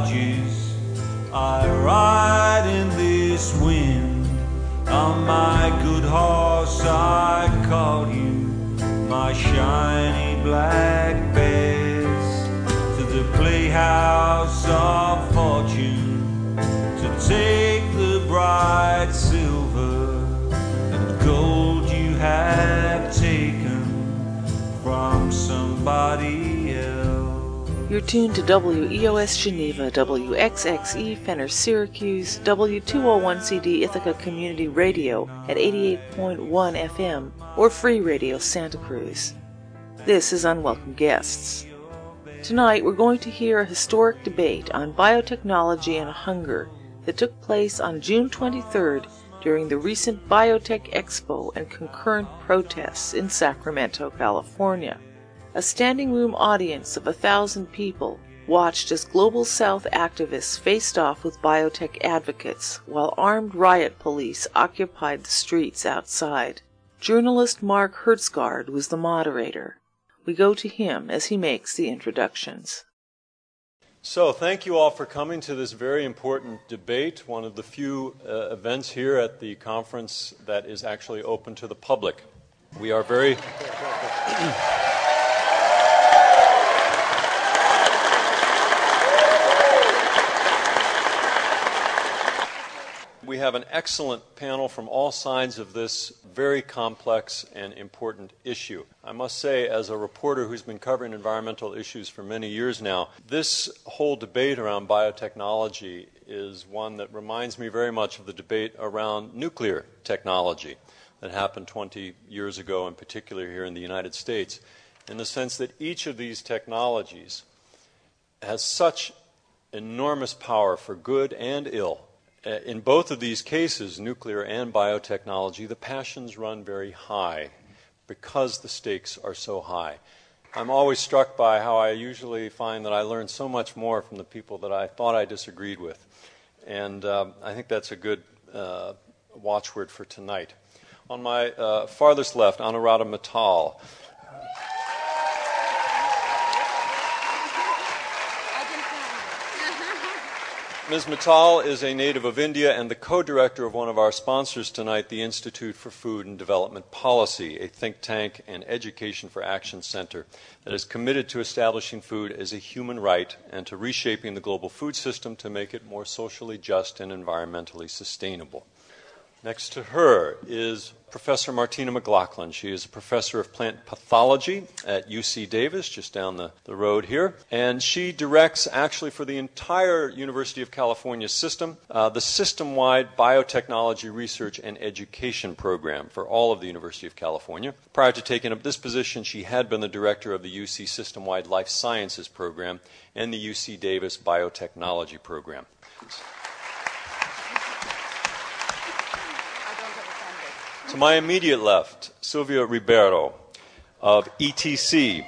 barges. I ride in this wind. On my good horse I call you, my shiny black bears, to the playhouse of fortune, to take the bright silver and gold you have taken from somebody else. You're tuned to WEOS Geneva, WXXE Fenner Syracuse, W201CD Ithaca Community Radio at 88.1 FM, or Free Radio Santa Cruz. This is Unwelcome Guests. Tonight we're going to hear a historic debate on biotechnology and hunger that took place on June 23rd during the recent Biotech Expo and concurrent protests in Sacramento, California. A standing room audience of 1,000 people watched as Global South activists faced off with biotech advocates while armed riot police occupied the streets outside. Journalist Mark Hertzgaard was the moderator. We go to him as he makes the introductions. So, thank you all for coming to this very important debate, one of the few events here at the conference that is actually open to the public. We are very... We have an excellent panel from all sides of this very complex and important issue. I must say, as a reporter who's been covering environmental issues for many years now, this whole debate around biotechnology is one that reminds me very much of the debate around nuclear technology that happened 20 years ago, in particular here in the United States, in the sense that each of these technologies has such enormous power for good and ill. In both of these cases, nuclear and biotechnology, the passions run very high because the stakes are so high. I'm always struck by how I usually find that I learn so much more from the people that I thought I disagreed with. And I think that's a good watchword for tonight. On my farthest left, Anuradha Mittal. Ms. Mittal is a native of India and the co-director of one of our sponsors tonight, the Institute for Food and Development Policy, a think tank and education for action center that is committed to establishing food as a human right and to reshaping the global food system to make it more socially just and environmentally sustainable. Next to her is Professor Martina McLaughlin. She is a professor of plant pathology at UC Davis, just down the road here. And she directs, actually for the entire University of California system, the system-wide biotechnology research and education program for all of the University of California. Prior to taking up this position, she had been the director of the UC System-Wide Life Sciences program and the UC Davis Biotechnology program. To my immediate left, Silvia Ribeiro of ETC.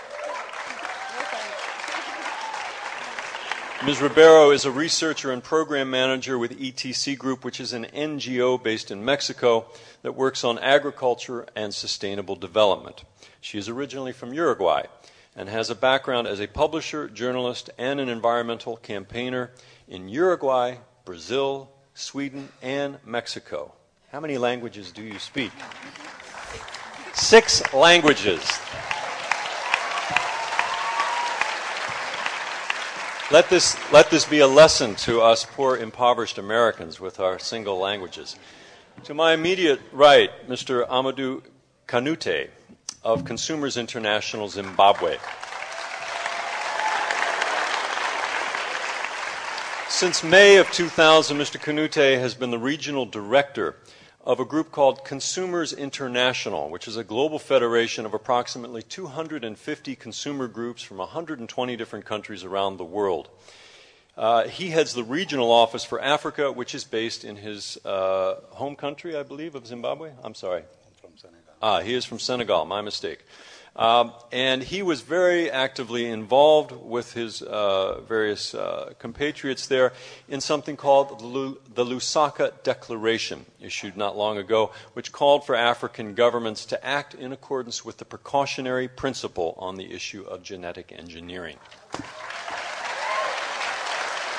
Ms. Ribeiro is a researcher and program manager with ETC Group, which is an NGO based in Mexico that works on agriculture and sustainable development. She is originally from Uruguay and has a background as a publisher, journalist, and an environmental campaigner in Uruguay, Brazil, Sweden, and Mexico. How many languages do you speak? 6 languages. Let this be a lesson to us poor impoverished Americans with our single languages. To my immediate right, Mr. Amadou Kanute of Consumers International Zimbabwe. Since May of 2000, Mr. Kanute has been the regional director of a group called Consumers International, which is a global federation of approximately 250 consumer groups from 120 different countries around the world. He heads the regional office for Africa, which is based in his home country, I believe, of Zimbabwe. I'm sorry. From Senegal. He is from Senegal, my mistake. And he was very actively involved with his various compatriots there in something called the Lusaka Declaration, issued not long ago, which called for African governments to act in accordance with the precautionary principle on the issue of genetic engineering.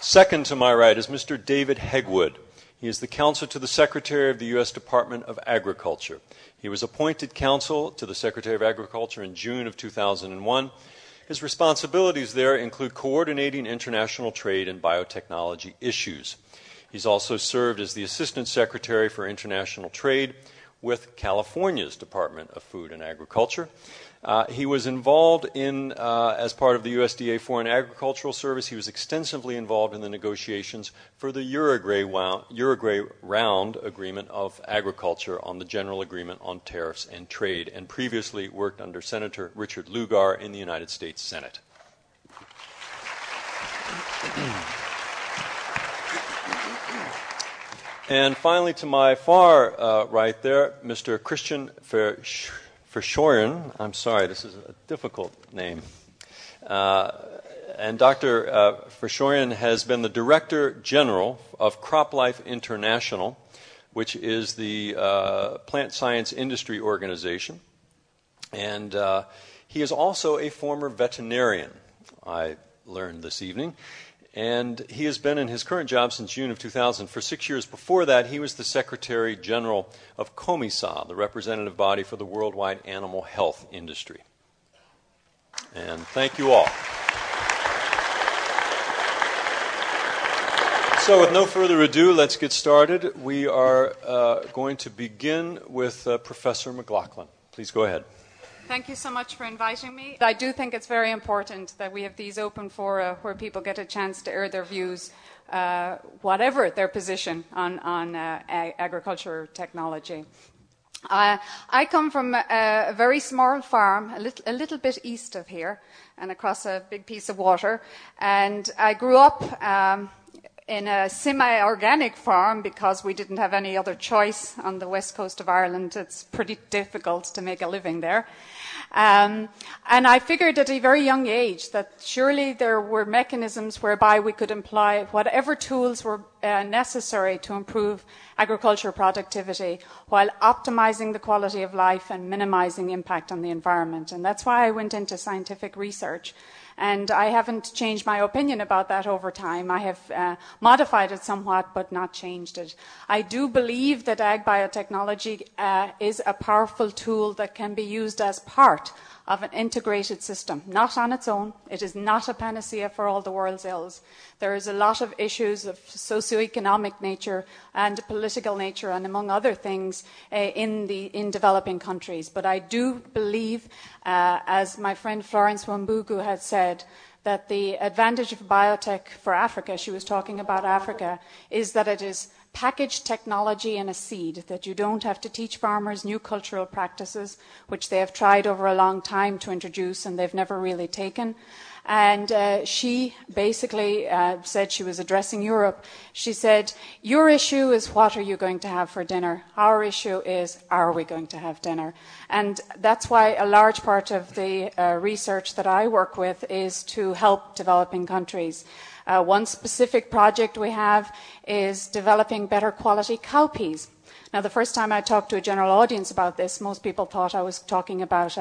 Second to my right is Mr. David Hegwood. He is the counsel to the Secretary of the U.S. Department of Agriculture. He was appointed counsel to the Secretary of Agriculture in June of 2001. His responsibilities there include coordinating international trade and biotechnology issues. He's also served as the Assistant Secretary for International Trade with California's Department of Food and Agriculture. He was involved in, as part of the USDA Foreign Agricultural Service, he was extensively involved in the negotiations for the Uruguay Round Agreement of Agriculture on the General Agreement on Tariffs and Trade, and previously worked under Senator Richard Lugar in the United States Senate. And finally, to my far right there, Mr. Christian Verschoren. I'm sorry, this is a difficult name. And Dr. Verschoren has been the Director General of CropLife International, which is the plant science industry organization. And he is also a former veterinarian, I learned this evening. And he has been in his current job since June of 2000. For 6 years before that, he was the Secretary General of COMISA, the representative body for the worldwide animal health industry. And thank you all. So with no further ado, let's get started. We are going to begin with Professor McLaughlin. Please go ahead. Thank you so much for inviting me. I do think it's very important that we have these open fora where people get a chance to air their views, whatever their position on agriculture technology. I come from a very small farm, a little bit east of here, and across a big piece of water. And I grew up in a semi-organic farm because we didn't have any other choice on the west coast of Ireland. It's pretty difficult to make a living there. And I figured at a very young age that surely there were mechanisms whereby we could employ whatever tools were necessary to improve agriculture productivity while optimizing the quality of life and minimizing impact on the environment. And that's why I went into scientific research. And I haven't changed my opinion about that over time. I have modified it somewhat, but not changed it. I do believe that ag biotechnology is a powerful tool that can be used as part of an integrated system, not on its own. It is not a panacea for all the world's ills. There is a lot of issues of socioeconomic nature and political nature, and among other things, in developing countries. But I do believe, as my friend Florence Wambugu had said, that the advantage of biotech for Africa, she was talking about Africa, is that it is packaged technology in a seed, that you don't have to teach farmers new cultural practices, which they have tried over a long time to introduce and they've never really taken. And she basically said, she was addressing Europe, she said, your issue is what are you going to have for dinner? Our issue is, are we going to have dinner? And that's why a large part of the research that I work with is to help developing countries. One specific project we have is developing better quality cowpeas. Now, the first time I talked to a general audience about this, most people thought I was talking about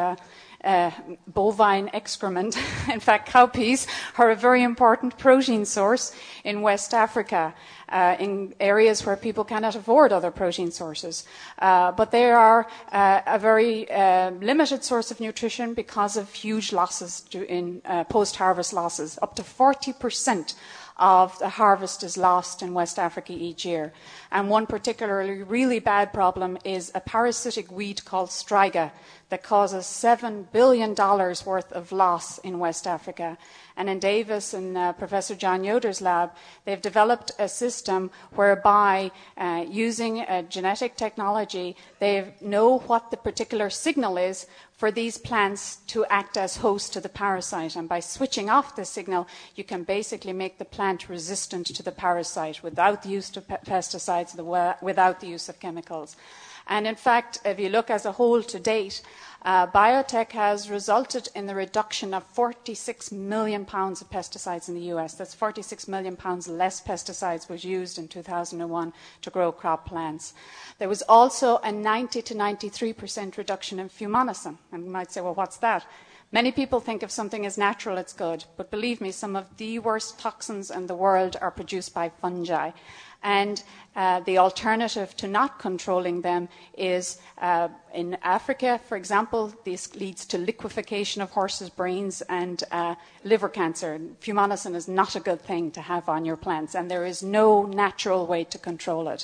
bovine excrement. In fact, cowpeas are a very important protein source in West Africa, in areas where people cannot afford other protein sources. But they are a very limited source of nutrition because of huge losses in post-harvest losses. Up to 40% of the harvest is lost in West Africa each year. And one particularly really bad problem is a parasitic weed called striga that causes $7 billion worth of loss in West Africa. And in Davis and Professor John Yoder's lab, they've developed a system whereby using genetic technology, they know what the particular signal is for these plants to act as host to the parasite. And by switching off the signal, you can basically make the plant resistant to the parasite without the use of pesticides, without the use of chemicals. And in fact, if you look as a whole to date, biotech has resulted in the reduction of 46 million pounds of pesticides in the US. That's 46 million pounds less pesticides was used in 2001 to grow crop plants. There was also a 90 to 93% reduction in fumonisin. And you might say, well, what's that? Many people think if something is natural, it's good. But believe me, some of the worst toxins in the world are produced by fungi. And the alternative to not controlling them is in Africa, for example, this leads to liquefaction of horses' brains and liver cancer. Fumonisin is not a good thing to have on your plants, and there is no natural way to control it.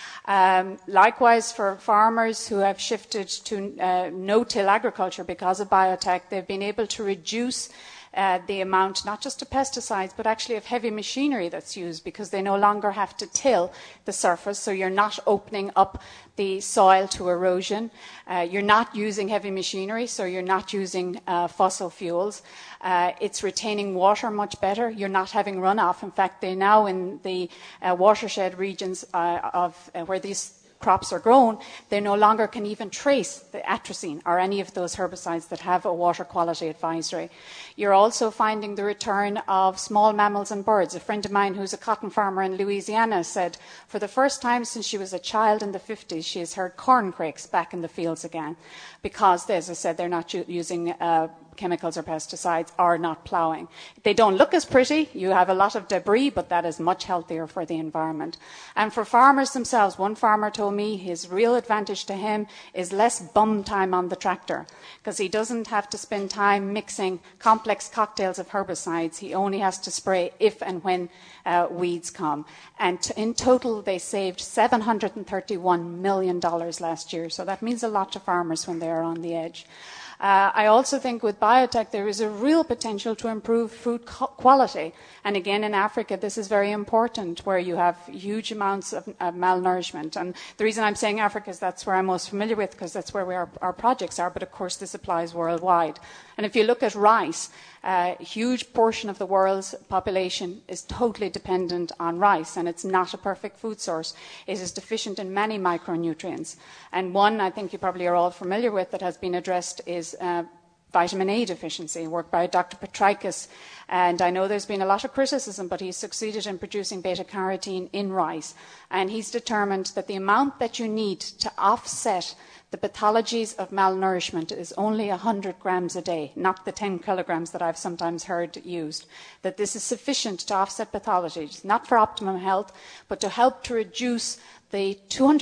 Likewise, for farmers who have shifted to no-till agriculture because of biotech, they've been able to reduce the amount, not just of pesticides, but actually of heavy machinery that's used, because they no longer have to till the surface, so you're not opening up the soil to erosion. You're not using heavy machinery, so you're not using fossil fuels. It's retaining water much better. You're not having runoff. In fact, they now in the watershed regions of where these crops are grown, they no longer can even trace the atrazine or any of those herbicides that have a water quality advisory. You're also finding the return of small mammals and birds. A friend of mine who's a cotton farmer in Louisiana said for the first time since she was a child in the 50s, she has heard corncrakes back in the fields again because, as I said, they're not using chemicals or pesticides, or not ploughing. They don't look as pretty. You have a lot of debris, but that is much healthier for the environment. And for farmers themselves, one farmer told me his real advantage to him is less bum time on the tractor, because he doesn't have to spend time mixing complex cocktails of herbicides. He only has to spray if and when weeds come. And in total, they saved $731 million last year. So that means a lot to farmers when they are on the edge. I also think with biotech there is a real potential to improve food quality. And again, in Africa, this is very important, where you have huge amounts of malnourishment. And the reason I'm saying Africa is that's where I'm most familiar with, because that's where our projects are. But of course, this applies worldwide. And if you look at rice, a huge portion of the world's population is totally dependent on rice, and it's not a perfect food source. It is deficient in many micronutrients. And one I think you probably are all familiar with that has been addressed is vitamin A deficiency, work by Dr. Petrikis. And I know there's been a lot of criticism, but he's succeeded in producing beta-carotene in rice. And he's determined that the amount that you need to offset the pathologies of malnourishment is only 100 grams a day, not the 10 kilograms that I've sometimes heard used. That this is sufficient to offset pathologies, not for optimum health, but to help to reduce the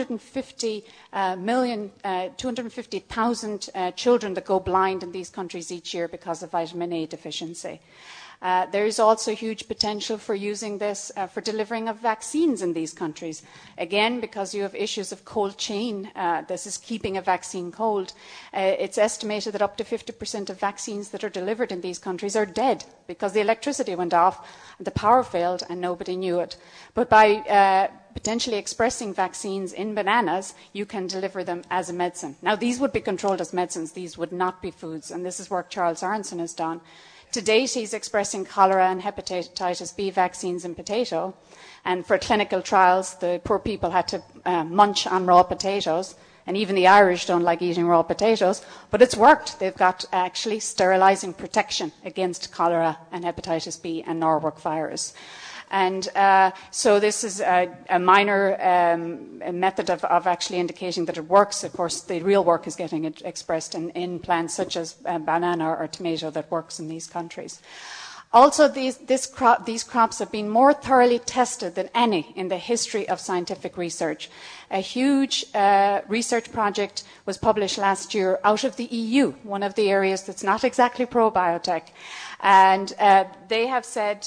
250,000 children that go blind in these countries each year because of vitamin A deficiency. There is also huge potential for using this for delivering of vaccines in these countries. Again, because you have issues of cold chain, this is keeping a vaccine cold. It's estimated that up to 50% of vaccines that are delivered in these countries are dead because the electricity went off, the power failed, and nobody knew it. But by potentially expressing vaccines in bananas, you can deliver them as a medicine. Now, these would be controlled as medicines. These would not be foods, and this is work Charles Aronson has done. To date, he's expressing cholera and hepatitis B vaccines in potato. And for clinical trials, the poor people had to munch on raw potatoes. And even the Irish don't like eating raw potatoes. But it's worked. They've got actually sterilizing protection against cholera and hepatitis B and Norwalk virus. And so this is a minor method of actually indicating that it works. Of course, the real work is getting it expressed in plants such as banana or tomato that works in these countries. Also, these crops have been more thoroughly tested than any in the history of scientific research. A huge research project was published last year out of the EU, one of the areas that's not exactly pro-biotech. And they have said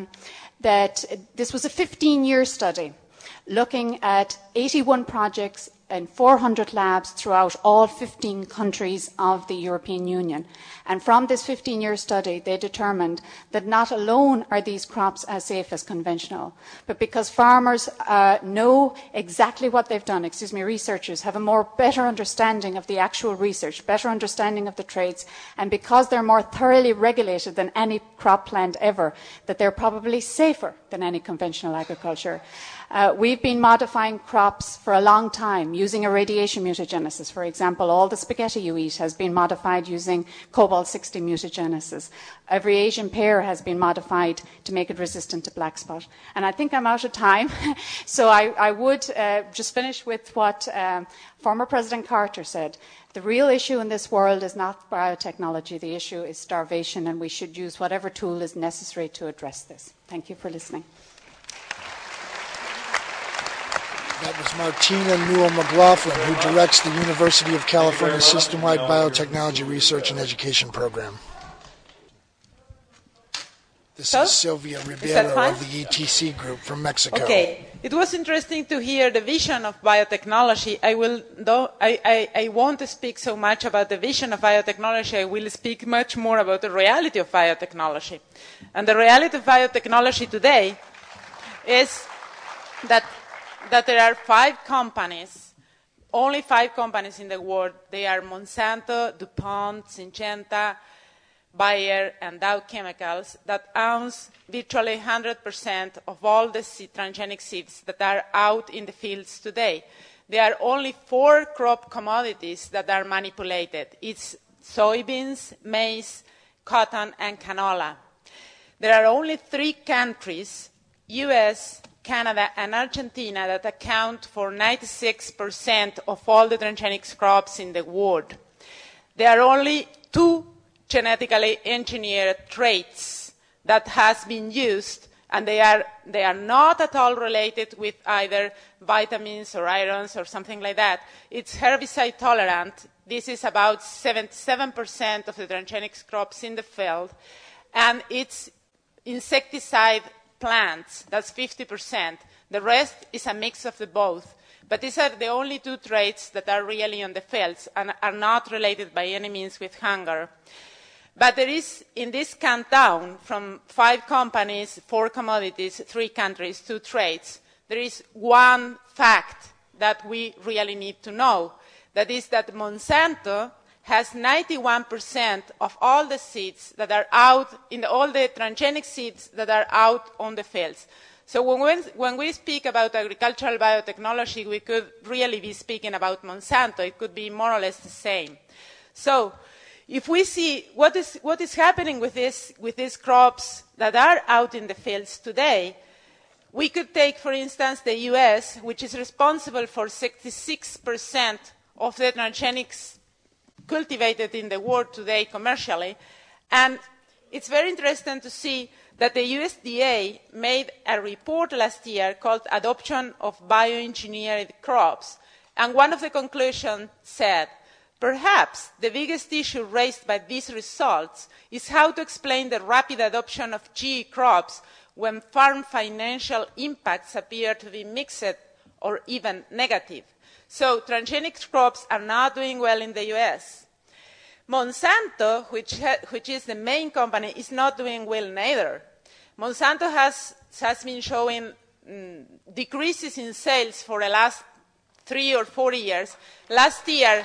that this was a 15-year study looking at 81 projects and 400 labs throughout all 15 countries of the European Union. And from this 15-year study, they determined that not alone are these crops as safe as conventional, but because farmers know exactly what they've done, researchers have a better understanding of the actual research, better understanding of the traits, and because they're more thoroughly regulated than any crop plant ever, that they're probably safer than any conventional agriculture. We've been modifying crops for a long time using irradiation mutagenesis. For example, all the spaghetti you eat has been modified using cobalt-60 mutagenesis. Every Asian pear has been modified to make it resistant to black spot. And I think I'm out of time, so I would just finish with what former President Carter said, The real issue in this world is not biotechnology. The issue is starvation, and we should use whatever tool is necessary to address this. Thank you for listening. That was Martina Newell-McLaughlin, who directs the University of California System-Wide Biotechnology Research and Education Program. This is Silvia Ribeiro of the ETC Group from Mexico. Okay. It was interesting to hear the vision of biotechnology. I won't speak so much about the vision of biotechnology. I will speak much more about the reality of biotechnology. And the reality of biotechnology today is that there are 5 companies, only 5 companies in the world. They are Monsanto, DuPont, Syngenta, Bayer, and Dow Chemicals, that owns virtually 100% of all the transgenic seeds that are out in the fields today. There are only 4 crop commodities that are manipulated. It's soybeans, maize, cotton, and canola. There are only 3 countries, US, Canada, and Argentina, that account for 96% of all the transgenic crops in the world. There are only 2 genetically engineered traits that has been used, and they are not at all related with either vitamins or irons or something like that. It's herbicide tolerant. This is about 77% of the transgenic crops in the field, and it's insecticide plants. That's 50%. The rest is a mix of the both. But these are the only 2 traits that are really on the fields and are not related by any means with hunger. But there is, in this countdown, from 5 companies, 4 commodities, 3 countries, 2 traits, there is one fact that we really need to know. That is that Monsanto has 91% of all the seeds that are out, all the transgenic seeds that are out on the fields. So when we speak about agricultural biotechnology, we could really be speaking about Monsanto. It could be more or less the same. So if we see what is happening with these crops that are out in the fields today, we could take, for instance, the US, which is responsible for 66% of the transgenics cultivated in the world today commercially. And it's very interesting to see that the USDA made a report last year called Adoption of Bioengineered Crops. And one of the conclusions said, perhaps the biggest issue raised by these results is how to explain the rapid adoption of GE crops when farm financial impacts appear to be mixed or even negative. So transgenic crops are not doing well in the US. Monsanto, which is the main company, is not doing well neither. Monsanto has been showing decreases in sales for the last 3 or 4 years. Last year,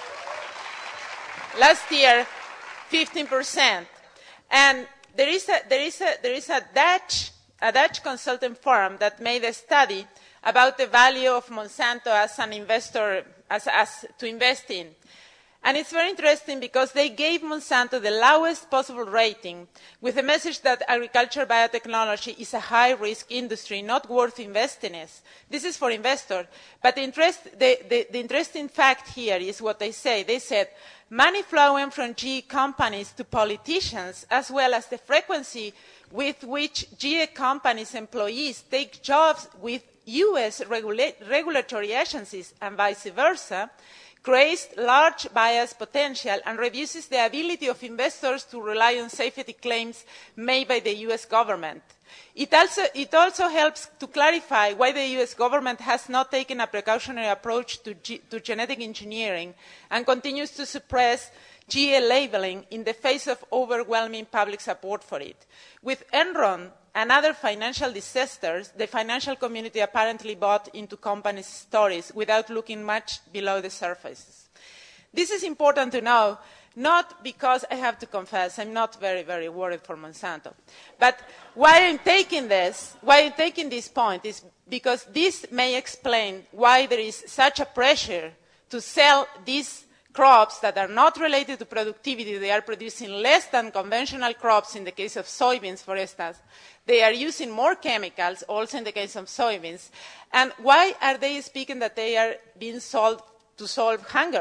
15%. And there is a Dutch consulting firm that made a study about the value of Monsanto as an investor, as to invest in. And it's very interesting because they gave Monsanto the lowest possible rating with the message that agricultural biotechnology is a high-risk industry, not worth investing in. This is for investors. But the interesting fact here is what they say. They said, money flowing from GE companies to politicians, as well as the frequency with which GE companies' employees take jobs with US regulatory agencies and vice versa, creates large bias potential and reduces the ability of investors to rely on safety claims made by the US government. It also helps to clarify why the US government has not taken a precautionary approach to genetic engineering and continues to suppress GE labeling in the face of overwhelming public support for it. With Enron and other financial disasters, the financial community apparently bought into companies' stories without looking much below the surface. This is important to know, not because I have to confess, I'm not very, very worried for Monsanto. But why I'm taking this point is because this may explain why there is such a pressure to sell these crops that are not related to productivity. They are producing less than conventional crops in the case of soybeans, for instance. They are using more chemicals, also in the case of soybeans. And why are they speaking that they are being sold to solve hunger?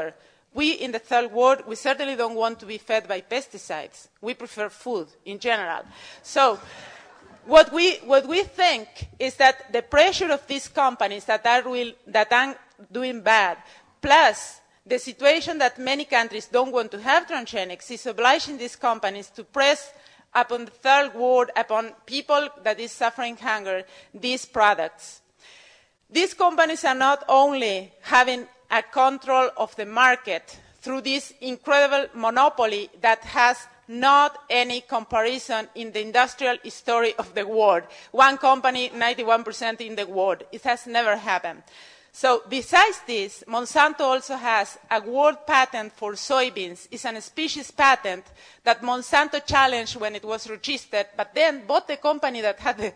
We in the third world, we certainly don't want to be fed by pesticides. We prefer food in general. So what we think is that the pressure of these companies that are doing bad, plus the situation that many countries don't want to have transgenics, is obliging these companies to press upon the third world, upon people that is suffering hunger, these products. These companies are not only having a control of the market through this incredible monopoly that has not any comparison in the industrial history of the world. One company, 91% in the world. It has never happened. So besides this, Monsanto also has a world patent for soybeans. It's a species patent that Monsanto challenged when it was registered, but then bought the company that had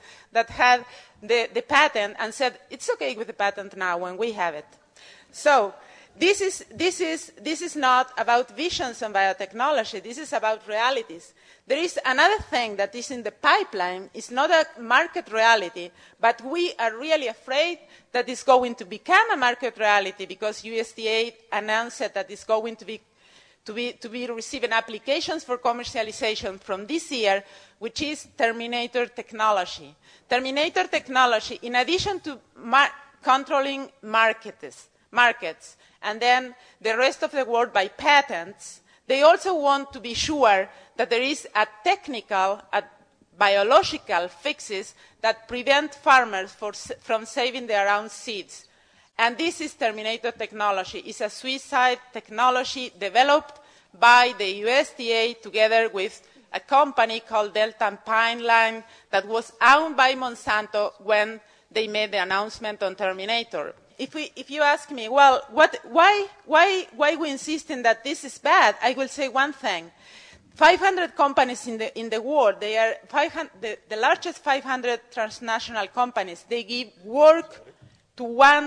the patent and said, it's okay with the patent now when we have it. So this is not about visions on biotechnology. This is about realities. There is another thing that is in the pipeline. It's not a market reality, but we are really afraid that it's going to become a market reality because USDA announced that it's going to be receiving applications for commercialization from this year, which is Terminator technology. Terminator technology, in addition to controlling markets, and then the rest of the world by patents, they also want to be sure that there is a technical, biological fixes that prevent farmers from saving their own seeds. And this is Terminator technology. It's a suicide technology developed by the USDA together with a company called Delta Pineline that was owned by Monsanto when they made the announcement on Terminator. If you ask me, well, why we insist in that this is bad, I will say one thing. 500 companies in the world, they are the largest 500 transnational companies. They give work to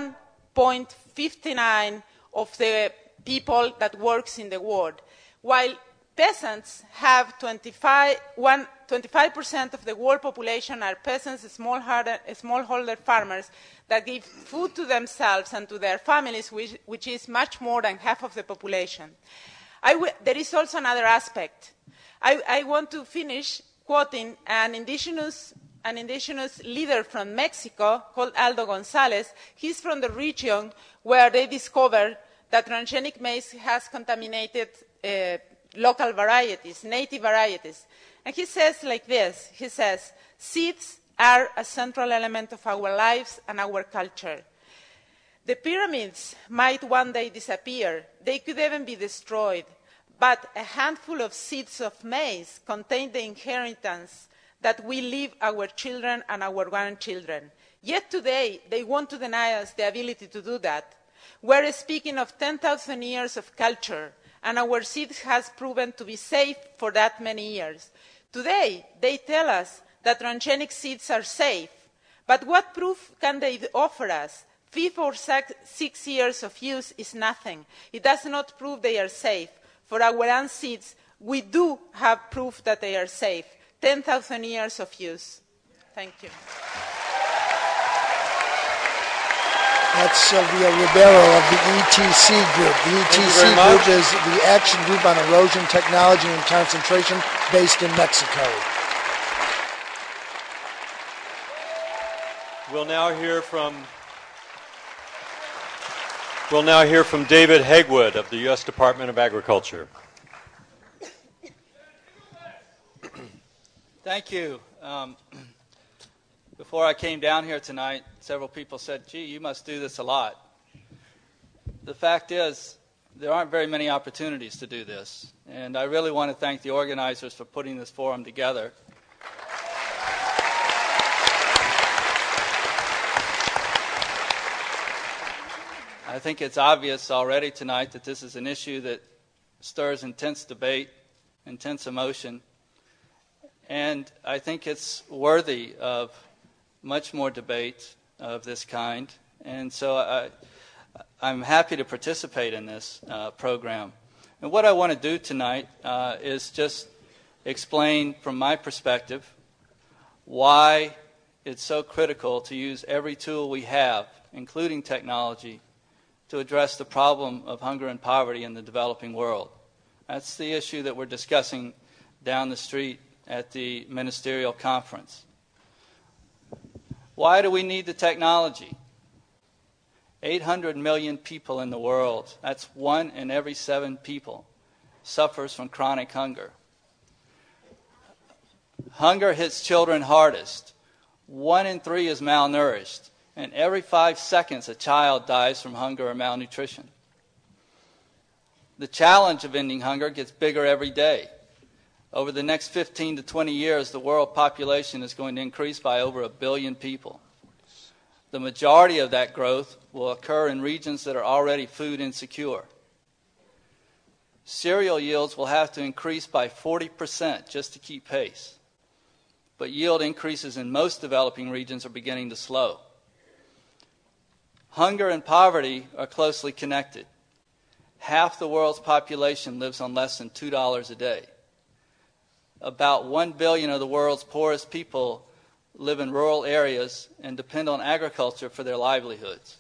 1.59 of the people that works in the world, while peasants have 25% of the world population are peasants, smallholder farmers that give food to themselves and to their families, which is much more than half of the population. There is also another aspect. I want to finish quoting an indigenous leader from Mexico called Aldo Gonzalez. He's from the region where they discovered that transgenic maize has contaminated local varieties, native varieties. And he says like this, he says, seeds are a central element of our lives and our culture. The pyramids might one day disappear. They could even be destroyed. But a handful of seeds of maize contain the inheritance that we leave our children and our grandchildren. Yet today, they want to deny us the ability to do that. We're speaking of 10,000 years of culture, and our seeds has proven to be safe for that many years. Today, they tell us that transgenic seeds are safe. But what proof can they offer us? 5 or 6 years of use is nothing. It does not prove they are safe. For our own seeds, we do have proof that they are safe. 10,000 years of use. Thank you. That's Sylvia Ribeiro of the ETC Group. The ETC Group is the Action Group on Erosion Technology and Concentration based in Mexico. We'll now hear from David Hegwood of the U.S. Department of Agriculture. Thank you. Before I came down here tonight, several people said, gee, you must do this a lot. The fact is, there aren't very many opportunities to do this. And I really want to thank the organizers for putting this forum together. I think it's obvious already tonight that this is an issue that stirs intense debate, intense emotion, and I think it's worthy of much more debate of this kind. And so I'm happy to participate in this program. And what I want to do tonight is just explain from my perspective why it's so critical to use every tool we have, including technology, to address the problem of hunger and poverty in the developing world. That's the issue that we're discussing down the street at the ministerial conference. Why do we need the technology? 800 million people in the world, that's 1 in every 7 people, suffers from chronic hunger. Hunger hits children hardest. 1 in 3 is malnourished, and every 5 seconds a child dies from hunger or malnutrition. The challenge of ending hunger gets bigger every day. Over the next 15 to 20 years, the world population is going to increase by over 1 billion people. The majority of that growth will occur in regions that are already food insecure. Cereal yields will have to increase by 40% just to keep pace. But yield increases in most developing regions are beginning to slow. Hunger and poverty are closely connected. Half the world's population lives on less than $2 a day. About 1 billion of the world's poorest people live in rural areas and depend on agriculture for their livelihoods.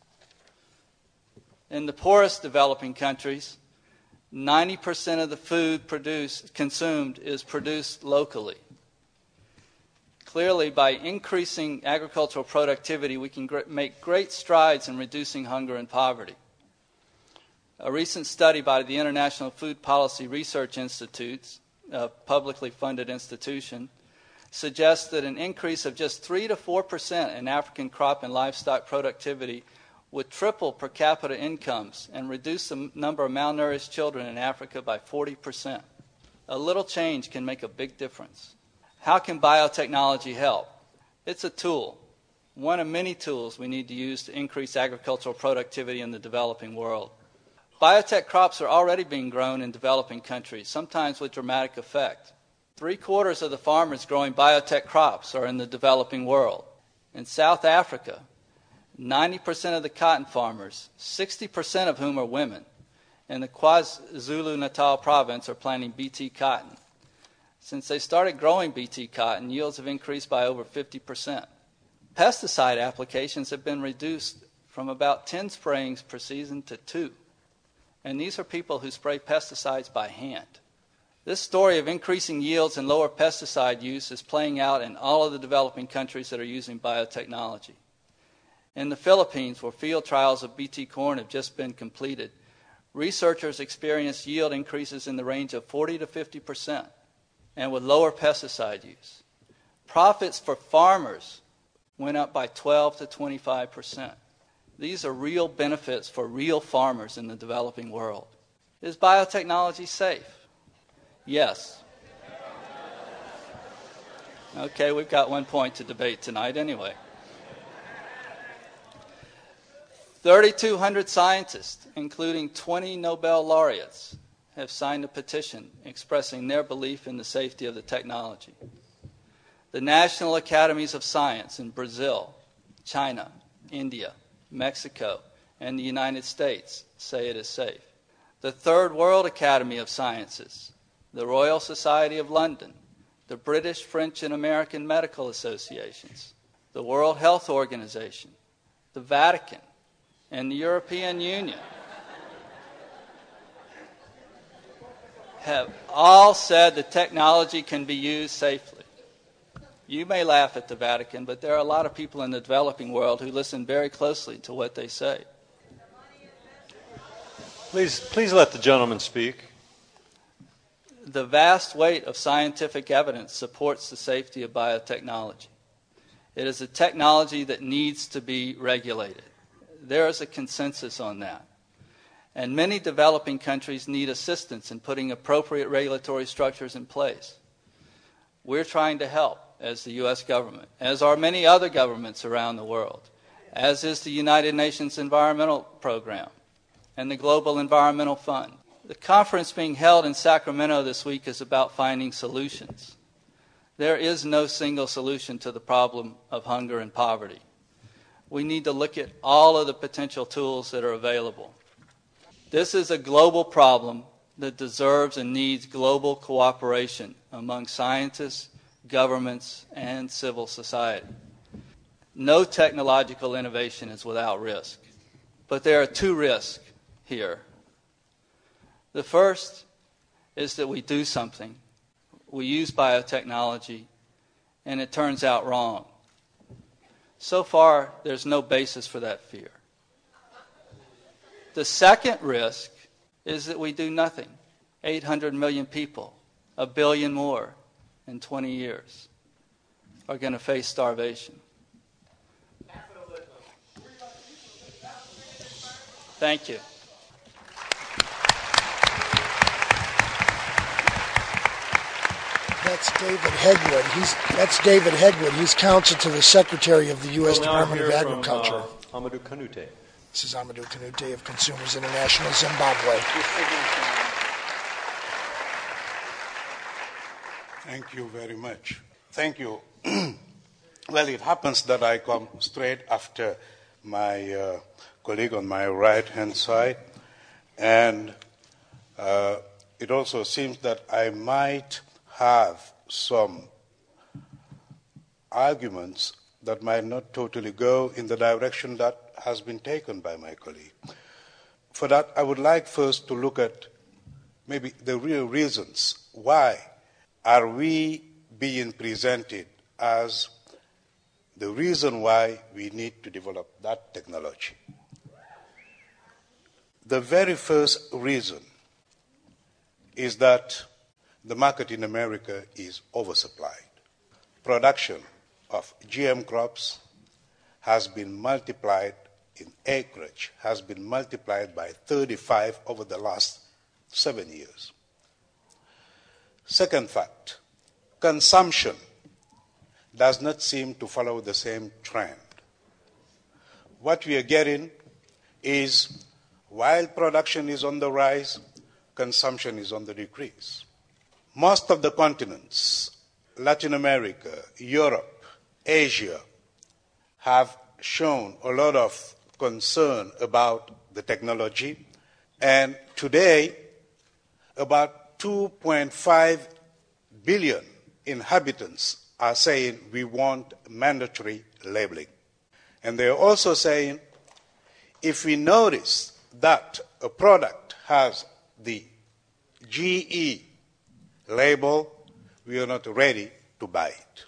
In the poorest developing countries, 90% of the food consumed is produced locally. Clearly, by increasing agricultural productivity, we can make great strides in reducing hunger and poverty. A recent study by the International Food Policy Research Institute, a publicly funded institution, suggests that an increase of just 3 to 4% in African crop and livestock productivity would triple per capita incomes and reduce the number of malnourished children in Africa by 40%. A little change can make a big difference. How can biotechnology help? It's a tool, one of many tools we need to use to increase agricultural productivity in the developing world. Biotech crops are already being grown in developing countries, sometimes with dramatic effect. 3/4 of the farmers growing biotech crops are in the developing world. In South Africa, 90% of the cotton farmers, 60% of whom are women, in the KwaZulu-Natal province are planting BT cotton. Since they started growing BT cotton, yields have increased by over 50%. Pesticide applications have been reduced from about 10 sprayings per season to 2. And these are people who spray pesticides by hand. This story of increasing yields and lower pesticide use is playing out in all of the developing countries that are using biotechnology. In the Philippines, where field trials of BT corn have just been completed, researchers experienced yield increases in the range of 40 to 50%, and with lower pesticide use. Profits for farmers went up by 12 to 25%. These are real benefits for real farmers in the developing world. Is biotechnology safe? Yes. Okay, we've got 1 point to debate tonight anyway. 3,200 scientists, including 20 Nobel laureates, have signed a petition expressing their belief in the safety of the technology. The National Academies of Science in Brazil, China, India, Mexico, and the United States say it is safe. The Third World Academy of Sciences, the Royal Society of London, the British, French, and American Medical Associations, the World Health Organization, the Vatican, and the European Union have all said the technology can be used safely. You may laugh at the Vatican, but there are a lot of people in the developing world who listen very closely to what they say. Please let the gentleman speak. The vast weight of scientific evidence supports the safety of biotechnology. It is a technology that needs to be regulated. There is a consensus on that. And many developing countries need assistance in putting appropriate regulatory structures in place. We're trying to help as the U.S. government, as are many other governments around the world, as is the United Nations Environmental Program and the Global Environmental Fund. The conference being held in Sacramento this week is about finding solutions. There is no single solution to the problem of hunger and poverty. We need to look at all of the potential tools that are available. This is a global problem that deserves and needs global cooperation among scientists, governments, and civil society. No technological innovation is without risk. But there are two risks here. The first is that we do something. We use biotechnology, and it turns out wrong. So far, there's no basis for that fear. The second risk is that we do nothing. 800 million people, 1 billion more in 20 years, are going to face starvation. Thank you. That's David Hegwood. He's counsel to the Secretary of the U.S. Department of Agriculture. Amadou Kanute. This is Amadou Kanute of Consumers International, Zimbabwe. Thank you very much. Thank you. Well, it happens that I come straight after my colleague on my right-hand side, and it also seems that I might have some arguments that might not totally go in the direction that has been taken by my colleague. For that, I would like first to look at maybe the real reasons. Why are we being presented as the reason why we need to develop that technology? The very first reason is that the market in America is oversupplied. Production of GM crops has been multiplied in acreage, has been multiplied by 35 over the last 7 years. Second fact, consumption does not seem to follow the same trend. What we are getting is, while production is on the rise, consumption is on the decrease. Most of the continents, Latin America, Europe, Asia, have shown a lot of concern about the technology, and today about 2.5 billion inhabitants are saying we want mandatory labeling. And they're also saying if we notice that a product has the GE label, we are not ready to buy it.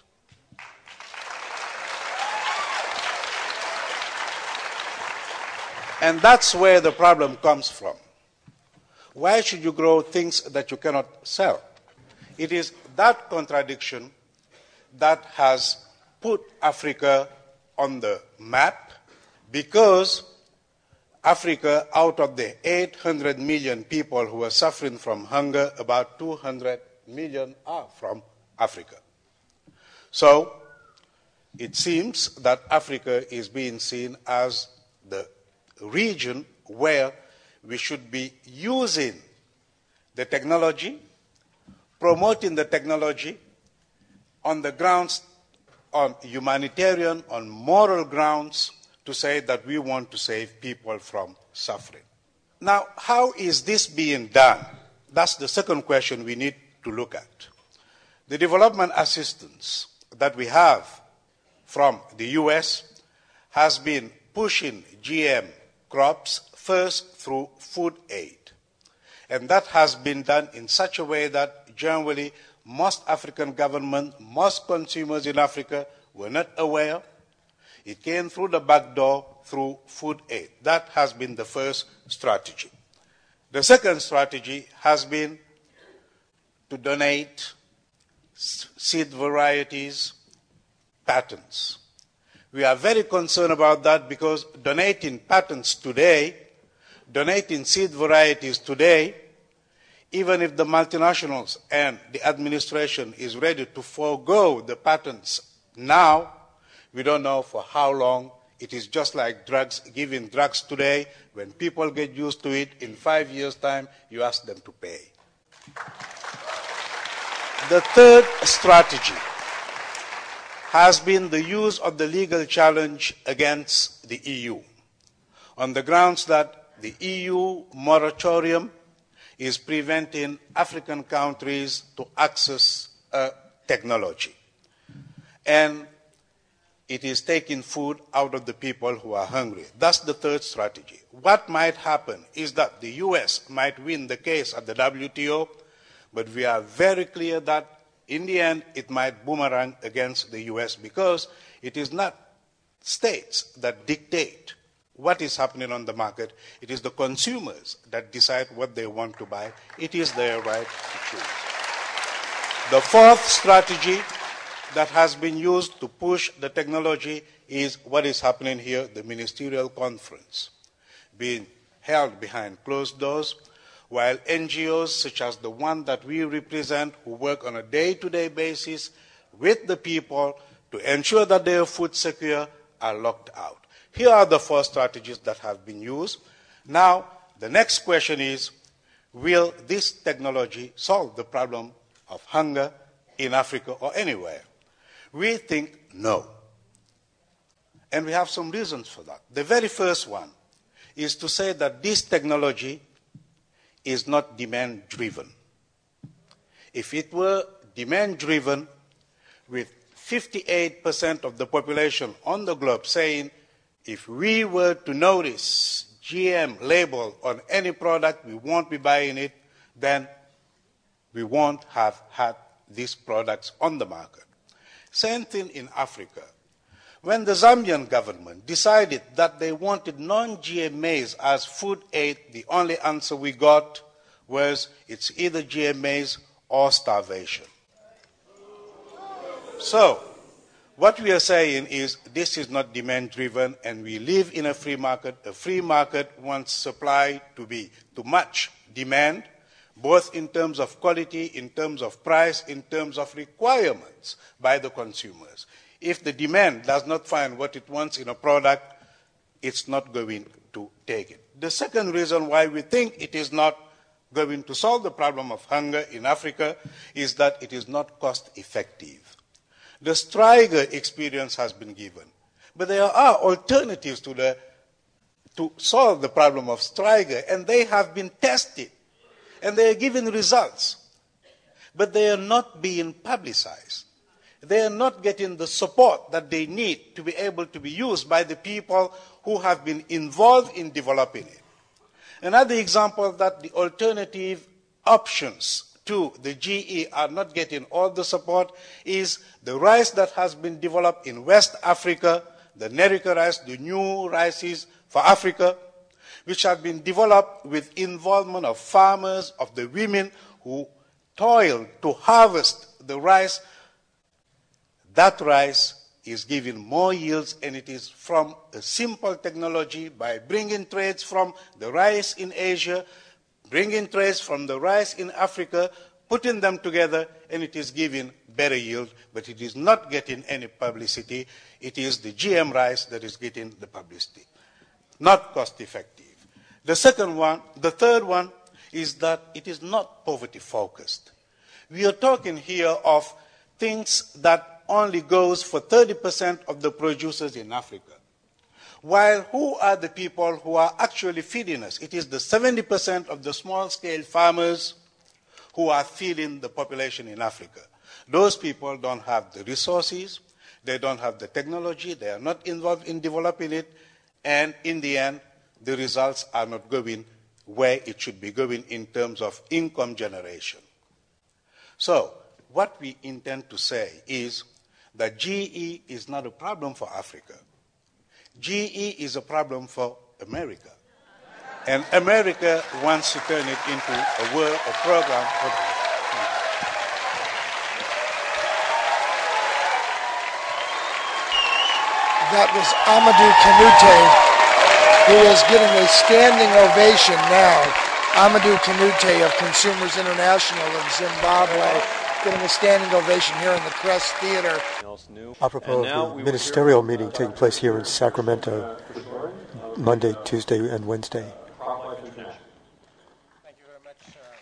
And that's where the problem comes from. Why should you grow things that you cannot sell? It is that contradiction that has put Africa on the map, because Africa, out of the 800 million people who are suffering from hunger, about 200 million are from Africa. So it seems that Africa is being seen as the region where we should be using the technology, promoting the technology on the grounds, on humanitarian, on moral grounds, to say that we want to save people from suffering. Now, how is this being done? That's the second question we need to look at. The development assistance that we have from the US has been pushing GM crops first through food aid. And that has been done in such a way that generally most African governments, most consumers in Africa were not aware. It came through the back door through food aid. That has been the first strategy. The second strategy has been to donate seed varieties, patents. We are very concerned about that, because donating patents today, donating seed varieties today, even if the multinationals and the administration is ready to forego the patents now, we don't know for how long. It is just like drugs, giving drugs today. When people get used to it, in 5 years' time, you ask them to pay. The third strategy has been the use of the legal challenge against the EU, on the grounds that the EU moratorium is preventing African countries to access technology. And it is taking food out of the people who are hungry. That's the third strategy. What might happen is that the US might win the case at the WTO, but we are very clear that in the end it might boomerang against the US because it is not states that dictate what is happening on the market. It is the consumers that decide what they want to buy. It is their right to choose. The fourth strategy that has been used to push the technology is what is happening here, the ministerial conference, being held behind closed doors, while NGOs such as the one that we represent, who work on a day-to-day basis with the people to ensure that their food secure, are locked out. Here are the four strategies that have been used. Now, the next question is, will this technology solve the problem of hunger in Africa or anywhere? We think no. And we have some reasons for that. The very first one is to say that this technology is not demand-driven. If it were demand-driven, with 58% of the population on the globe saying, if we were to notice GM label on any product, we won't be buying it, then we won't have had these products on the market. Same thing in Africa. When the Zambian government decided that they wanted non-GM maize as food aid, the only answer we got was it's either GM maize or starvation. So, what we are saying is this is not demand-driven, and we live in a free market. A free market wants supply to be to match demand, both in terms of quality, in terms of price, in terms of requirements by the consumers. If the demand does not find what it wants in a product, it's not going to take it. The second reason why we think it is not going to solve the problem of hunger in Africa is that it is not cost-effective. The Striger experience has been given, but there are alternatives to solve the problem of Striger, and they have been tested, and they are giving results, but they are not being publicized. They are not getting the support that they need to be able to be used by the people who have been involved in developing it. Another example that the alternative options to the GE are not getting all the support is the rice that has been developed in West Africa, the Nerica rice, the new rices for Africa, which have been developed with involvement of farmers, of the women who toil to harvest the rice. That rice is giving more yields, and it is from a simple technology by bringing trades from the rice in Asia, bringing trades from the rice in Africa, putting them together, and it is giving better yield, but it is not getting any publicity. It is the GM rice that is getting the publicity. Not cost effective. The third one is that it is not poverty focused. We are talking here of things that only goes for 30% of the producers in Africa. While who are the people who are actually feeding us? It is the 70% of the small-scale farmers who are feeding the population in Africa. Those people don't have the resources, they don't have the technology, they are not involved in developing it, and in the end, the results are not going where it should be going in terms of income generation. So, what we intend to say is that GE is not a problem for Africa. GE is a problem for America. And America wants to turn it into a program for the world. That was Amadou Kanouté, who is getting a standing ovation now. Amadou Kanouté of Consumers International of Zimbabwe, getting a standing ovation here in the Crest Theater. Apropos of the ministerial meeting taking place here in Sacramento, Monday, Tuesday, and Wednesday. Thank you very much.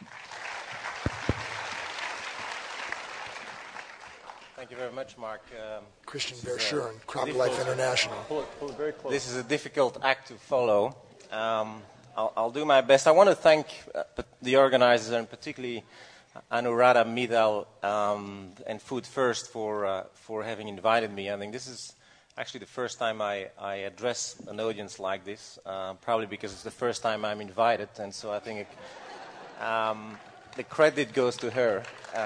Thank you very much, Mark. Christian Verschuren, CropLife International. This is a difficult act to follow. I'll do my best. I want to thank the organizers, and particularly Anuradha Midal and Food First for having invited me. I think this is actually the first time I address an audience like this, probably because it's the first time I'm invited, and so I think the credit goes to her.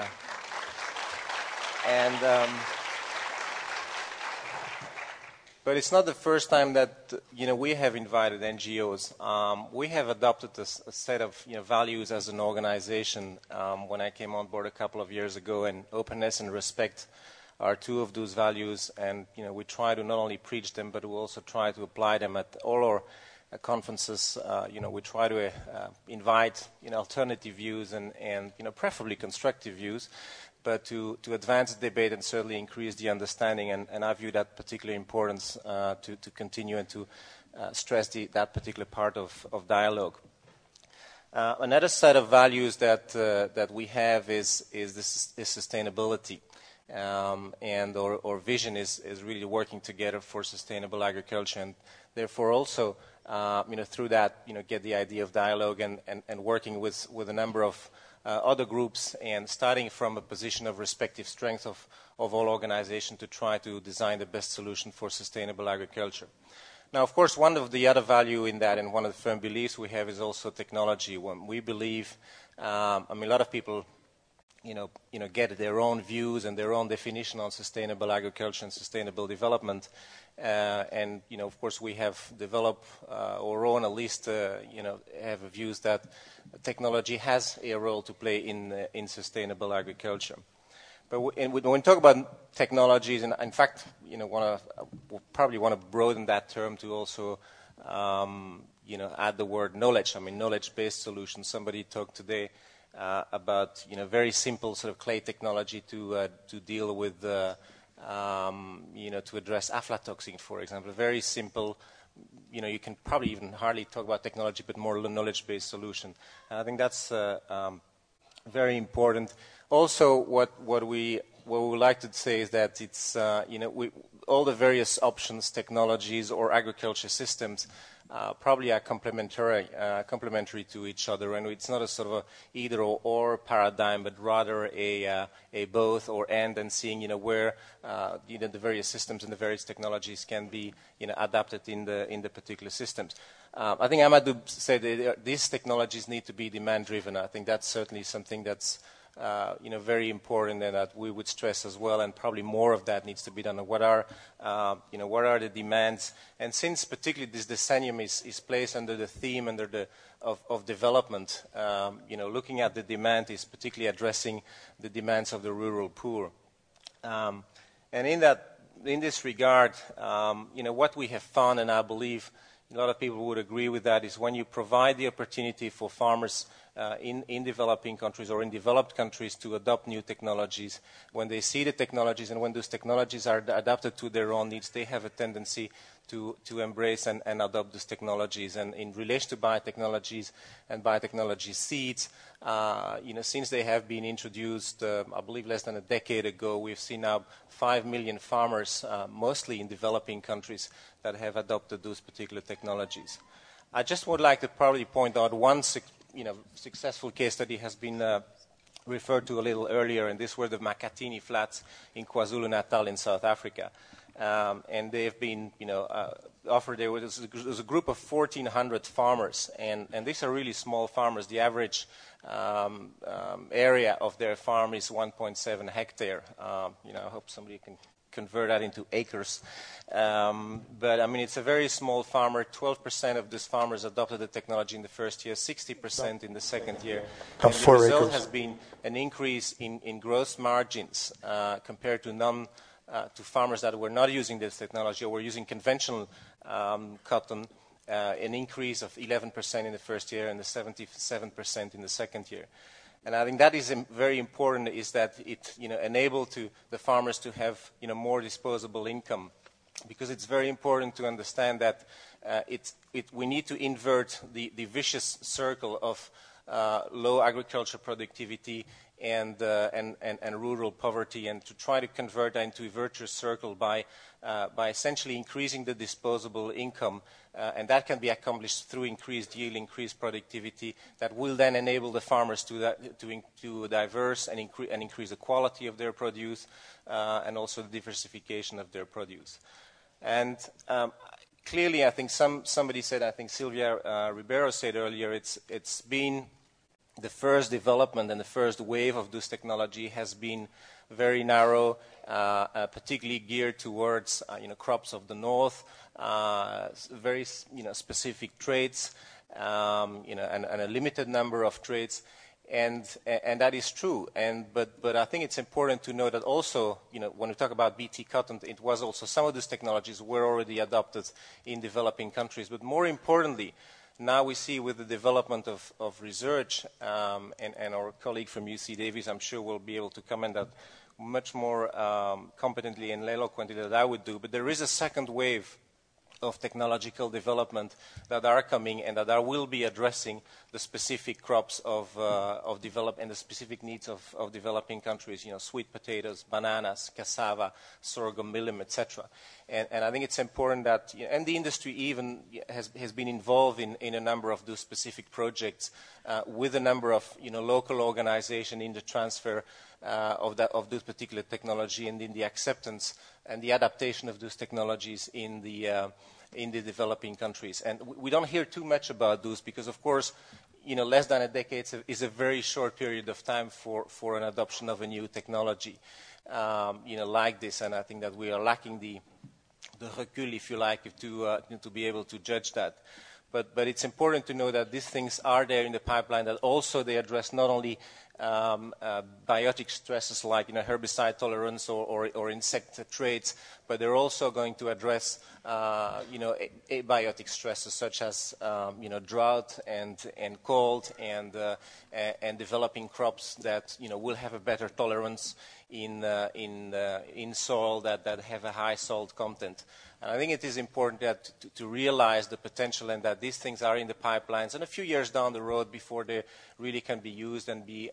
But it's not the first time that we have invited NGOs. We have adopted a set of values as an organization when I came on board a couple of years ago, and openness and respect are two of those values. And we try to not only preach them, but we also try to apply them at all our conferences. We try to invite alternative views and preferably constructive views, but to advance the debate and certainly increase the understanding, and I view that particular importance to continue and to stress that particular part of dialogue. Another set of values that we have is sustainability, and our vision is really working together for sustainable agriculture, and therefore also through that get the idea of dialogue and working with a number of other groups, and starting from a position of respective strength of all organizations to try to design the best solution for sustainable agriculture. Now, of course, one of the other value in that, and one of the firm beliefs we have, is also technology. When we believe, a lot of people, get their own views and their own definition on sustainable agriculture and sustainable development. And of course, we have developed our own, at least, have views that technology has a role to play in sustainable agriculture. But when we talk about technologies, and in fact, probably want to broaden that term to also, add the word knowledge. Knowledge-based solutions. Somebody talked today about very simple sort of clay technology to deal with. To address aflatoxin, for example, very simple. You can probably even hardly talk about technology, but more knowledge-based solution. And I think that's very important. Also, what we would like to say is that it's all the various options, technologies, or agriculture systems probably are complementary to each other, and it's not a sort of a either or paradigm, but rather a both or and seeing where the various systems and the various technologies can be adapted in the particular systems. I think Amadou said that these technologies need to be demand driven. I think that's certainly something that's very important, and that we would stress as well, and probably more of that needs to be done. What are the demands? And since particularly this decennium is placed under the theme of development, looking at the demand is particularly addressing the demands of the rural poor. And in this regard, what we have found, and I believe a lot of people would agree with that, is when you provide the opportunity for farmers in developing countries or in developed countries to adopt new technologies, when they see the technologies and when those technologies are adapted to their own needs, they have a tendency to embrace and adopt those technologies. And in relation to biotechnologies and biotechnology seeds, since they have been introduced, I believe less than a decade ago, we've seen now 5 million farmers, mostly in developing countries, that have adopted those particular technologies. I just would like to probably point out one successful case study has been referred to a little earlier, and these were the Makatini Flats in KwaZulu-Natal in South Africa. And they have been, offered. There was a group of 1,400 farmers, and these are really small farmers. The average area of their farm is 1.7 hectare. I hope somebody can convert that into acres. But it's a very small farmer. 12% of these farmers adopted the technology in the first year, 60% in the second year. And the result has been an increase in gross margins compared to farmers that were not using this technology or were using conventional cotton, an increase of 11% in the first year and the 77% in the second year. And I think that is very important, is that it enabled the farmers to have more disposable income, because it's very important to understand that we need to invert the vicious circle of low agricultural productivity and rural poverty, and to try to convert that into a virtuous circle by essentially increasing the disposable income, and that can be accomplished through increased yield, increased productivity, that will then enable the farmers to diverse and increase the quality of their produce, and also the diversification of their produce. And clearly, I think somebody said, I think Silvia Ribeiro said earlier, it's been the first development and the first wave of this technology has been very narrow, particularly geared towards crops of the north, very specific traits, and a limited number of traits. And that is true. But I think it's important to know that also, when we talk about BT cotton, it was also some of these technologies were already adopted in developing countries. But more importantly, now we see with the development of research, and our colleague from UC Davis, I'm sure, will be able to comment that much more competently and eloquently than I would do. But there is a second wave of technological development that are coming and that will be addressing the specific crops of develop and the specific needs of developing countries, sweet potatoes, bananas, cassava, sorghum, millet, etc. And I think it's important that, and the industry even has been involved in a number of those specific projects with a number of local organizations in the transfer of this particular technology and in the acceptance and the adaptation of those technologies in the developing countries. And we don't hear too much about those because, of course, less than a decade is a very short period of time for an adoption of a new technology, like this. And I think that we are lacking the recul, if you like, to be able to judge that. But it's important to know that these things are there in the pipeline, that also they address not only biotic stresses like herbicide tolerance or insect traits, but they're also going to address abiotic stresses such as drought and cold and developing crops that will have a better tolerance in soil that have a high salt content. And I think it is important that to realize the potential and that these things are in the pipelines and a few years down the road before they really can be used and be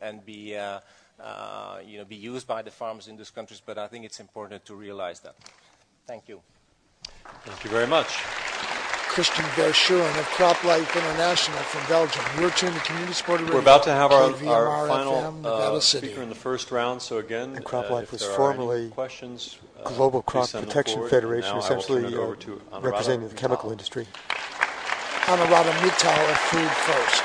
used by the farmers in these countries. But I think it's important to realize that. Thank you. Thank you very much. Christian Verschuren of CropLife International from Belgium. You're tuned to Community Support Radio. We're about to have our final FM, speaker in the first round. So again, and CropLife if was there formerly questions, Global Crop Protection forward. Federation, essentially representing the Mittal. chemical industry. Anuradha Mittal of Food First.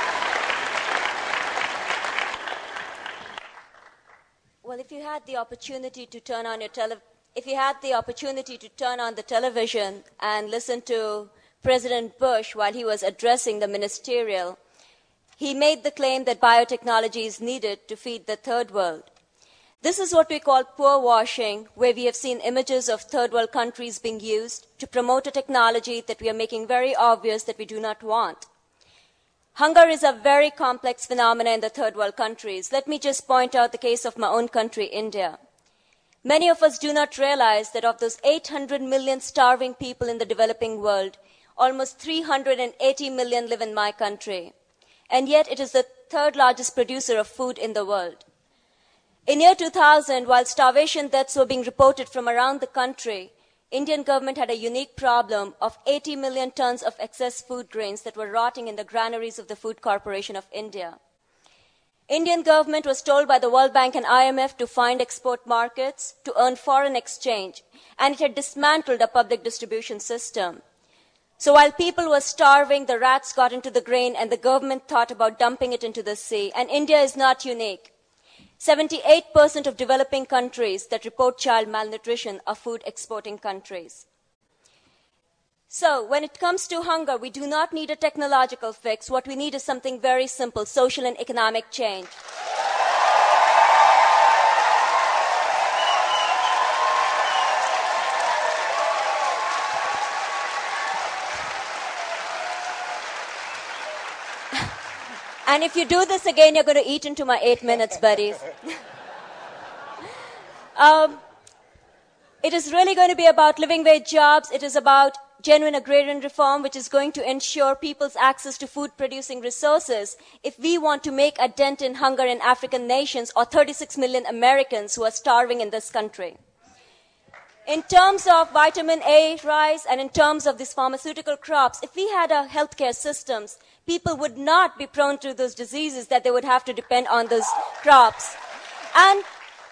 Well, if you had the opportunity to turn on the television and listen to President Bush while he was addressing the ministerial, he made the claim that biotechnology is needed to feed the third world. This is what we call poor washing, where we have seen images of third world countries being used to promote a technology that we are making very obvious that we do not want. Hunger is a very complex phenomenon in the third world countries. Let me just point out the case of my own country, India. Many of us do not realize that of those 800 million starving people in the developing world, almost 380 million live in my country. And yet it is the third largest producer of food in the world. In year 2000, while starvation deaths were being reported from around the country, Indian government had a unique problem of 80 million tons of excess food grains that were rotting in the granaries of the Food Corporation of India. Indian government was told by the World Bank and IMF to find export markets, to earn foreign exchange, and it had dismantled a public distribution system. So while people were starving, the rats got into the grain and the government thought about dumping it into the sea. And India is not unique. 78% of developing countries that report child malnutrition are food exporting countries. So when it comes to hunger, we do not need a technological fix. What we need is something very simple, social and economic change. And if you do this again, you're going to eat into my 8 minutes, buddies. It is really going to be about living wage jobs. It is about genuine agrarian reform, which is going to ensure people's access to food-producing resources if we want to make a dent in hunger in African nations or 36 million Americans who are starving in this country. In terms of vitamin A rise and in terms of these pharmaceutical crops, if we had our healthcare systems, people would not be prone to those diseases that they would have to depend on those crops. And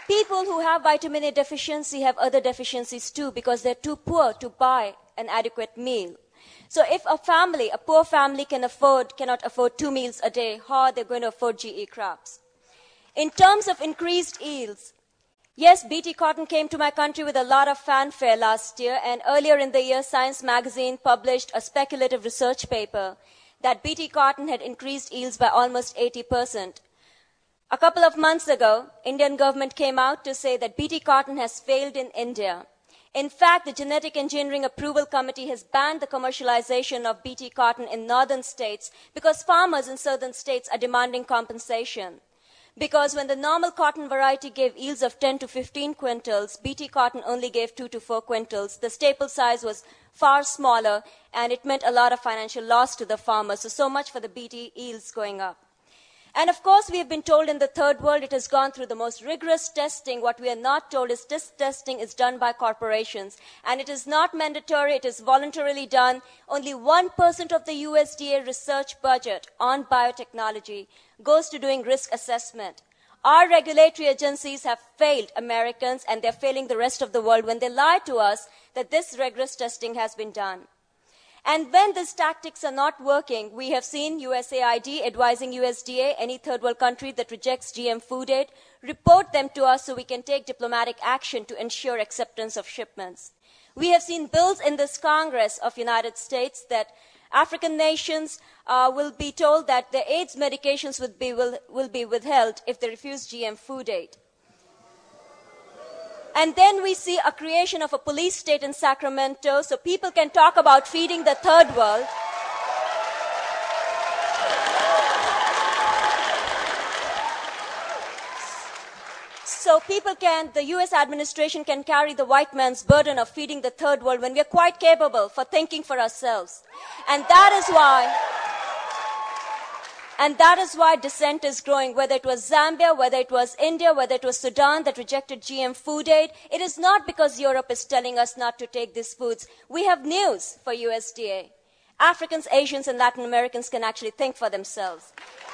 People who have vitamin A deficiency have other deficiencies too because they're too poor to buy an adequate meal. So if a poor family cannot afford 2 meals a day, how are they going to afford GE crops? In terms of increased yields, yes, BT cotton came to my country with a lot of fanfare last year, and earlier in the year, Science magazine published a speculative research paper that BT cotton had increased yields by almost 80%. A couple of months ago, Indian government came out to say that BT cotton has failed in India. In fact, the Genetic Engineering Approval Committee has banned the commercialization of BT cotton in northern states because farmers in southern states are demanding compensation. Because when the normal cotton variety gave yields of 10 to 15 quintals, BT cotton only gave 2 to 4 quintals. The staple size was far smaller, and it meant a lot of financial loss to the farmers. So much for the BT yields going up. And of course, we have been told in the third world it has gone through the most rigorous testing. What we are not told is this testing is done by corporations. And it is not mandatory, it is voluntarily done. Only 1% of the USDA research budget on biotechnology goes to doing risk assessment. Our regulatory agencies have failed Americans, and they're failing the rest of the world when they lie to us that this rigorous testing has been done. And when these tactics are not working, we have seen USAID advising USDA, any third world country that rejects GM food aid, report them to us so we can take diplomatic action to ensure acceptance of shipments. We have seen bills in this Congress of United States that African nations will be told that their AIDS medications will be withheld if they refuse GM food aid. And then we see a creation of a police state in Sacramento so people can talk about feeding the third world. So the US administration can carry the white man's burden of feeding the third world when we are quite capable for thinking for ourselves. And that is why dissent is growing, whether it was Zambia, whether it was India, whether it was Sudan that rejected GM food aid. It is not because Europe is telling us not to take these foods. We have news for USDA. Africans, Asians, and Latin Americans can actually think for themselves.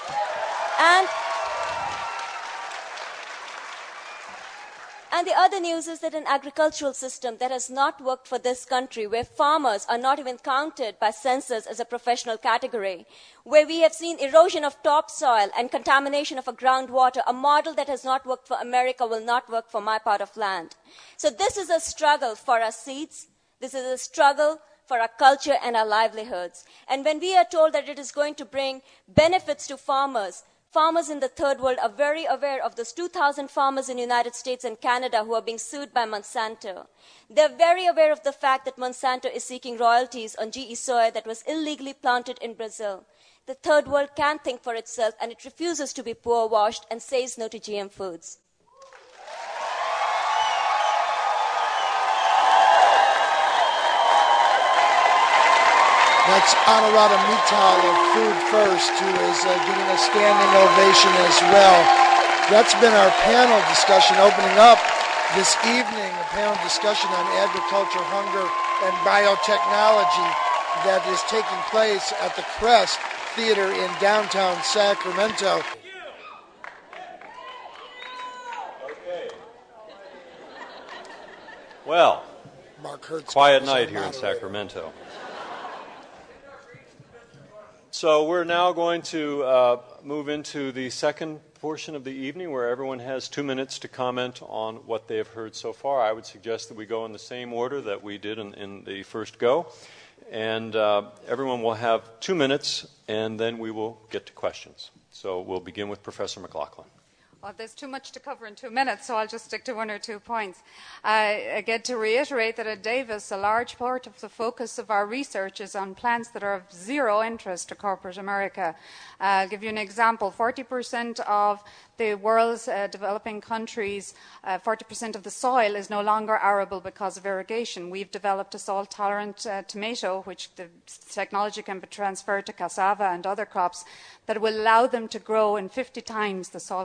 And the other news is that an agricultural system that has not worked for this country, where farmers are not even counted by census as a professional category, where we have seen erosion of topsoil and contamination of our groundwater, a model that has not worked for America will not work for my part of land. So this is a struggle for our seeds. This is a struggle for our culture and our livelihoods. And when we are told that it is going to bring benefits to farmers, farmers in the third world are very aware of those 2,000 farmers in the United States and Canada who are being sued by Monsanto. They're very aware of the fact that Monsanto is seeking royalties on GE soy that was illegally planted in Brazil. The third world can't think for itself, and it refuses to be poor-washed and says no to GM foods. That's Anuradha Mittal of Food First, who is getting a standing ovation as well. That's been our panel discussion opening up this evening, a panel discussion on agriculture, hunger, and biotechnology that is taking place at the Crest Theater in downtown Sacramento. Okay. Well, quiet night here in Sacramento. So we're now going to move into the second portion of the evening where everyone has 2 minutes to comment on what they have heard so far. I would suggest that we go in the same order that we did in the first go. And everyone will have 2 minutes, and then we will get to questions. So we'll begin with Professor McLaughlin. Well, there's too much to cover in 2 minutes, so I'll just stick to 1 or 2 points. Again, to reiterate that at Davis, a large part of the focus of our research is on plants that are of zero interest to corporate America. I'll give you an example. 40% of the world's developing countries, 40% of the soil is no longer arable because of irrigation. We've developed a salt-tolerant tomato, which the technology can be transferred to cassava and other crops, that will allow them to grow in 50 times the salt concentration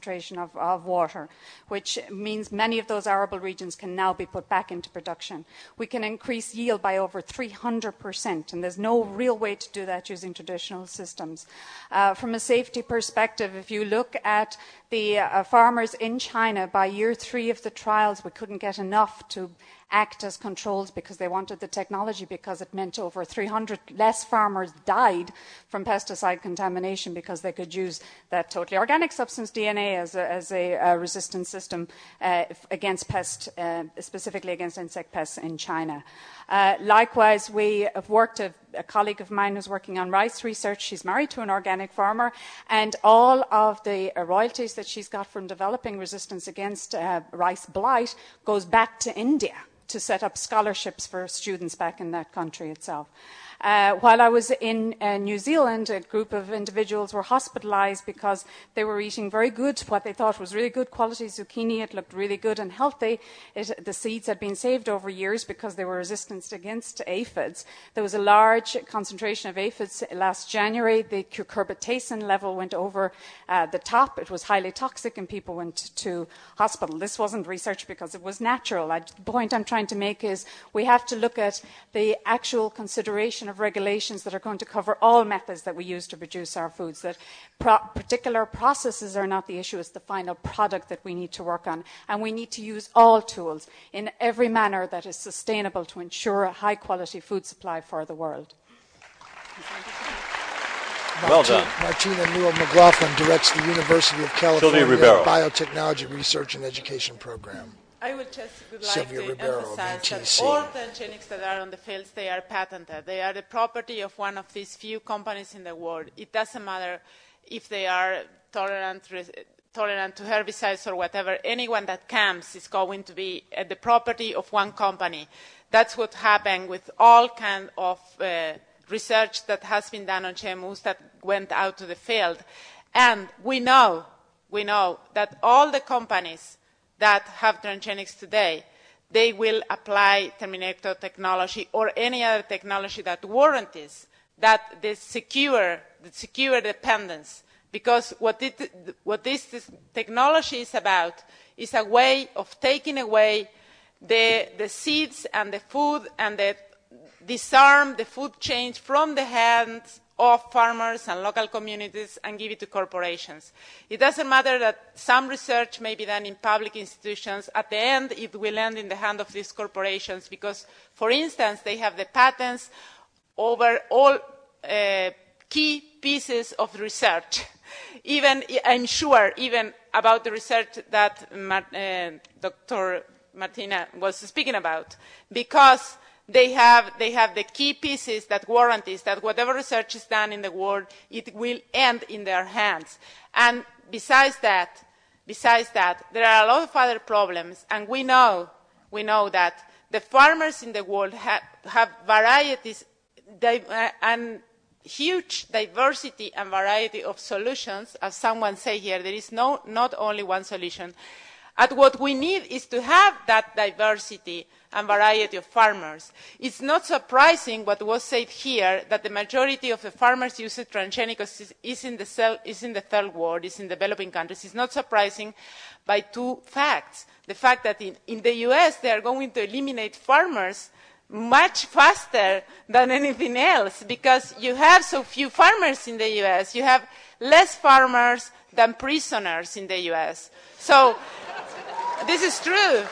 concentration of water, which means many of those arable regions can now be put back into production. We can increase yield by over 300%, and there's no real way to do that using traditional systems. From a safety perspective, if you look at the farmers in China, by year 3 of the trials, we couldn't get enough to act as controls because they wanted the technology, because it meant over 300 less farmers died from pesticide contamination because they could use that totally organic substance DNA as a resistant system against pests, specifically against insect pests in China. Likewise, we have worked, a colleague of mine who's working on rice research, she's married to an organic farmer, and all of the royalties that she's got from developing resistance against rice blight goes back to India to set up scholarships for students back in that country itself. While I was in New Zealand, a group of individuals were hospitalized because they were eating very good, what they thought was really good quality zucchini. It looked really good and healthy. The seeds had been saved over years because they were resistant against aphids. There was a large concentration of aphids last January. The cucurbitacin level went over the top. It was highly toxic and people went to hospital. This wasn't research because it was natural. The point I'm trying to make is we have to look at the actual consideration of regulations that are going to cover all methods that we use to produce our foods, that particular processes are not the issue, it's the final product that we need to work on. And we need to use all tools in every manner that is sustainable to ensure a high-quality food supply for the world. Well done. Martina Newell-McLaughlin directs the University of California Biotechnology Research and Education Program. I would just like to emphasize that all transgenics that are on the fields, they are patented. They are the property of one of these few companies in the world. It doesn't matter if they are tolerant to herbicides or whatever. Anyone that comes is going to be the property of one company. That's what happened with all kind of research that has been done on GMOs that went out to the field. And we know that all the companies that have transgenics today, they will apply Terminator technology or any other technology that warrants that the secure dependence. Because what this technology is about is a way of taking away the seeds and the food and disarm the food chain from the hands of farmers and local communities and give it to corporations. It doesn't matter that some research may be done in public institutions. At the end, it will end in the hand of these corporations because, for instance, they have the patents over all key pieces of research. Even, I'm sure, even about the research that Dr. Martina was speaking about, because they have the key pieces that warranties that whatever research is done in the world, it will end in their hands. And besides that, there are a lot of other problems, and we know that the farmers in the world have varieties and huge diversity and variety of solutions. As someone said here, there is not only one solution. And what we need is to have that diversity and variety of farmers. It's not surprising what was said here, that the majority of the farmers using transgenics is in the third world, is in developing countries. It's not surprising by two facts. The fact that in the US they are going to eliminate farmers much faster than anything else, because you have so few farmers in the US. You have less farmers than prisoners in the US. So this is true.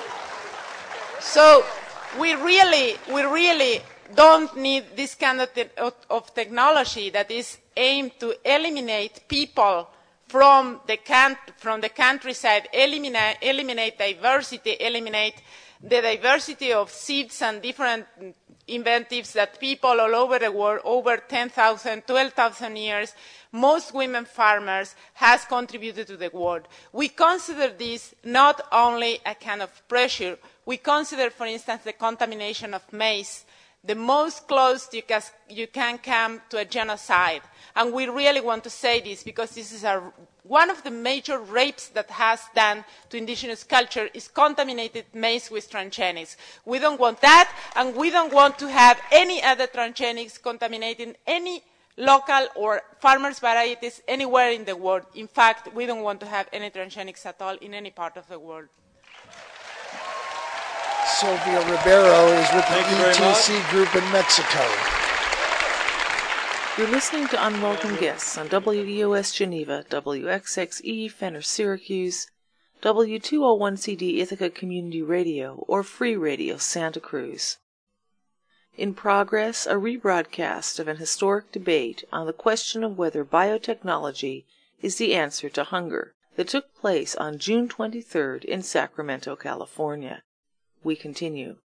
So we really don't need this kind of technology that is aimed to eliminate people from the countryside, eliminate diversity, eliminate the diversity of seeds and different inventives that people all over the world, over 10,000, 12,000 years, most women farmers, has contributed to the world. We consider this not only a kind of pressure. We consider, for instance, the contamination of maize the most close you can come to a genocide. And we really want to say this because this is one of the major rapes that has done to indigenous culture is contaminated maize with transgenics. We don't want that, and we don't want to have any other transgenics contaminating any local or farmers' varieties anywhere in the world. In fact, we don't want to have any transgenics at all in any part of the world. Sylvia Ribeiro is with the ETC group in Mexico. You're listening to Unwelcome Guests on WEOS Geneva, WXXE Fenner Syracuse, W201CD Ithaca Community Radio, or Free Radio Santa Cruz. In progress, a rebroadcast of an historic debate on the question of whether biotechnology is the answer to hunger that took place on June 23rd in Sacramento, California. We continue.